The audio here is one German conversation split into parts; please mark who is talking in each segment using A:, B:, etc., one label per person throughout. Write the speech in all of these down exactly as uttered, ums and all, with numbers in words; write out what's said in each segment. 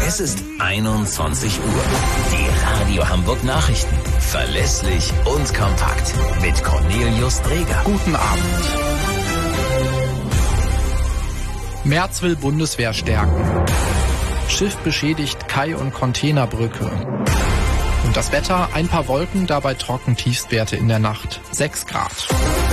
A: Es ist einundzwanzig Uhr. Die Radio Hamburg Nachrichten. Verlässlich und kompakt. Mit Cornelius Dreger.
B: Guten Abend. Merz will Bundeswehr stärken. Schiff beschädigt Kai- und Containerbrücke. Und das Wetter, ein paar Wolken, dabei trocken, Tiefstwerte in der Nacht. sechs Grad.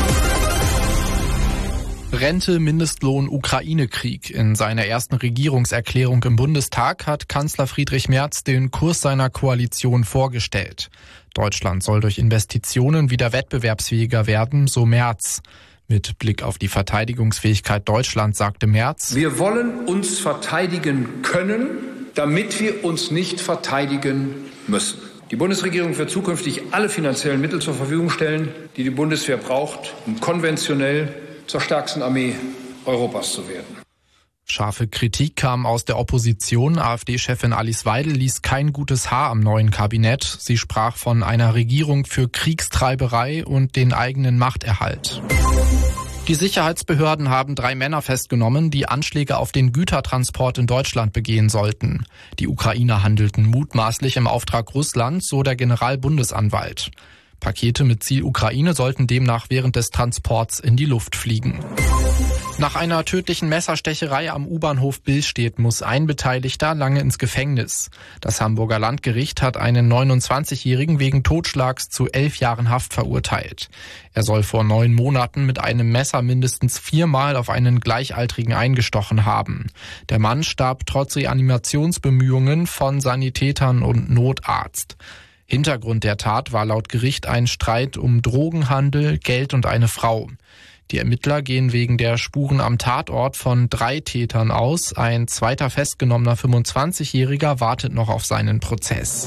B: Rente, Mindestlohn, Ukraine-Krieg. In seiner ersten Regierungserklärung im Bundestag hat Kanzler Friedrich Merz den Kurs seiner Koalition vorgestellt. Deutschland soll durch Investitionen wieder wettbewerbsfähiger werden, so Merz. Mit Blick auf die Verteidigungsfähigkeit Deutschlands sagte Merz:
C: Wir wollen uns verteidigen können, damit wir uns nicht verteidigen müssen. Die Bundesregierung wird zukünftig alle finanziellen Mittel zur Verfügung stellen, die die Bundeswehr braucht, um konventionell zur stärksten Armee Europas zu werden.
B: Scharfe Kritik kam aus der Opposition. AfD-Chefin Alice Weidel ließ kein gutes Haar am neuen Kabinett. Sie sprach von einer Regierung für Kriegstreiberei und den eigenen Machterhalt. Die Sicherheitsbehörden haben drei Männer festgenommen, die Anschläge auf den Gütertransport in Deutschland begehen sollten. Die Ukrainer handelten mutmaßlich im Auftrag Russlands, so der Generalbundesanwalt. Pakete mit Ziel Ukraine sollten demnach während des Transports in die Luft fliegen. Nach einer tödlichen Messerstecherei am U-Bahnhof Billstedt muss ein Beteiligter lange ins Gefängnis. Das Hamburger Landgericht hat einen neunundzwanzigjährigen wegen Totschlags zu elf Jahren Haft verurteilt. Er soll vor neun Monaten mit einem Messer mindestens viermal auf einen Gleichaltrigen eingestochen haben. Der Mann starb trotz Reanimationsbemühungen von Sanitätern und Notarzt. Hintergrund der Tat war laut Gericht ein Streit um Drogenhandel, Geld und eine Frau. Die Ermittler gehen wegen der Spuren am Tatort von drei Tätern aus. Ein zweiter festgenommener fünfundzwanzigjähriger wartet noch auf seinen Prozess.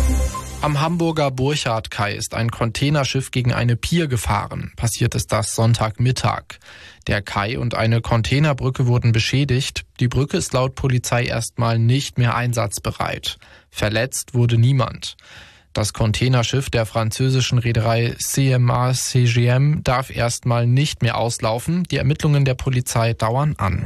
B: Am Hamburger Burchardkai ist ein Containerschiff gegen eine Pier gefahren. Passiert ist das Sonntagmittag. Der Kai und eine Containerbrücke wurden beschädigt. Die Brücke ist laut Polizei erstmal nicht mehr einsatzbereit. Verletzt wurde niemand. Das Containerschiff der französischen Reederei C M A C G M darf erstmal nicht mehr auslaufen. Die Ermittlungen der Polizei dauern an.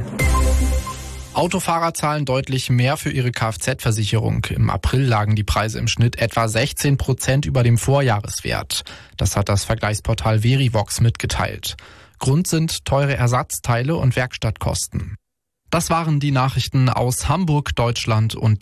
B: Autofahrer zahlen deutlich mehr für ihre Kfz-Versicherung. Im April lagen die Preise im Schnitt etwa sechzehn Prozent über dem Vorjahreswert. Das hat das Vergleichsportal Verivox mitgeteilt. Grund sind teure Ersatzteile und Werkstattkosten. Das waren die Nachrichten aus Hamburg, Deutschland und